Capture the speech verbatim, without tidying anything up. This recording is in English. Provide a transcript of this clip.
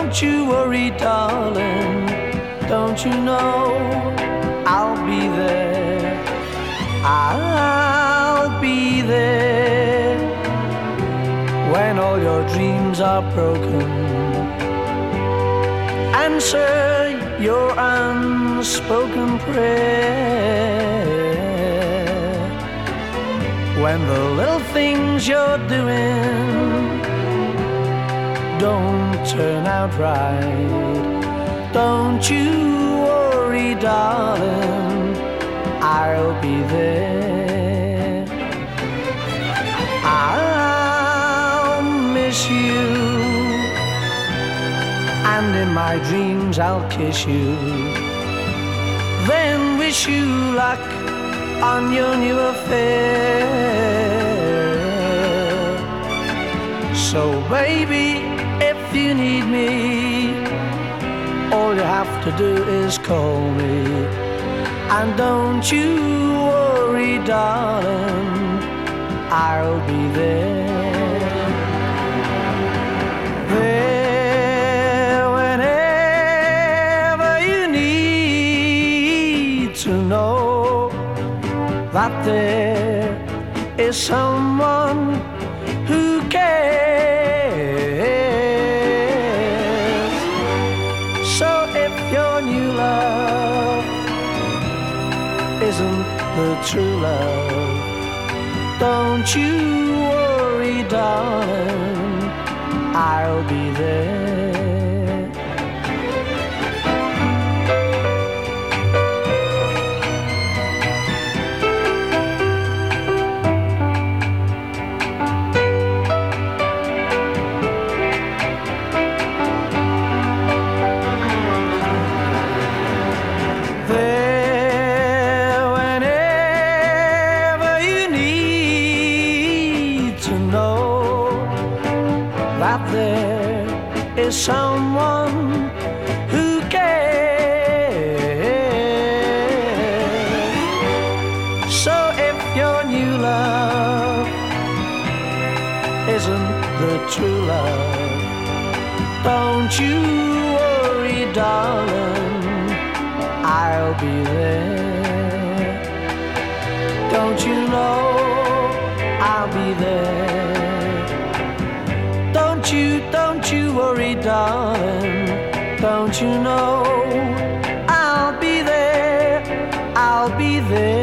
Don't you worry, darling. Don't you know I'll be there? I'll be there when all your dreams are broken. Answer your unspoken prayer when the little things you're doing don't turn out right. Don't you worry, darling, I'll be there. I'll miss you, and in my dreams I'll kiss you, then wish you luck on your new affair. So baby, if you need me, all you have to do is call me. And don't you worry, darling, I'll be there. There whenever you need to know that there is someone who cares. So if your new love isn't the true love, don't you worry, darling, I'll be there. That there is someone who cares. So if your new love isn't the true love, don't you worry, darling, I'll be there. Don't you know I'll be there? Don't you, don't you worry, darling. Don't you know I'll be there, I'll be there.